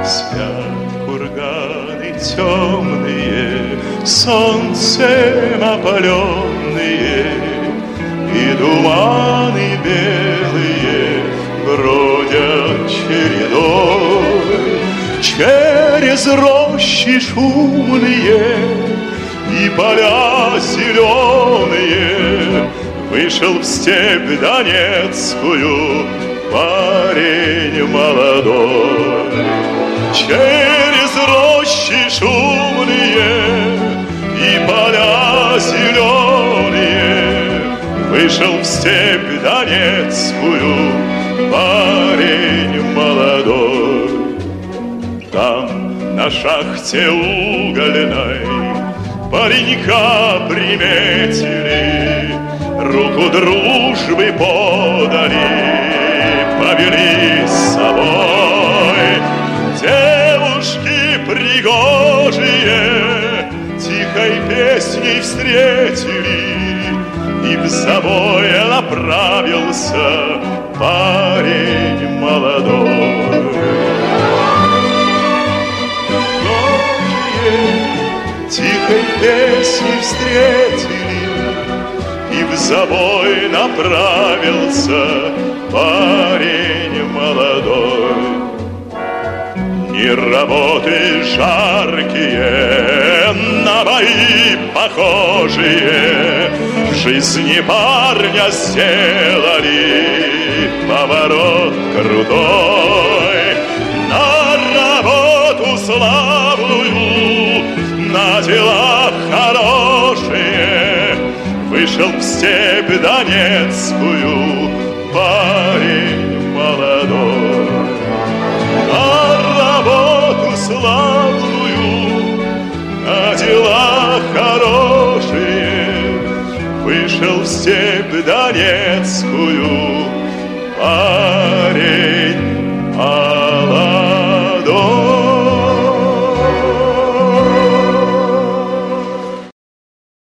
Спят курганы темные, солнцем опаленные, и туманы белые бродят чередой. Через рощи шумные и поля зеленые вышел в степь донецкую парень молодой. Через рощи шумные и поля зеленые вышел в степь донецкую парень молодой. Там на шахте угольной паренька приметили, руку дружбы подали, повели с собой. Девушки пригожие тихой песней встретили, и в забой направился парень молодой. Тихой песней встретили, и в забой направился парень молодой. Ни работы жаркие, на бои похожие в жизни парня сделали поворот крутой. На работу славную, на дела хорошие вышел в степь донецкую парень молодой. На работу славную, на дела хорошие вышел в степь донецкую парень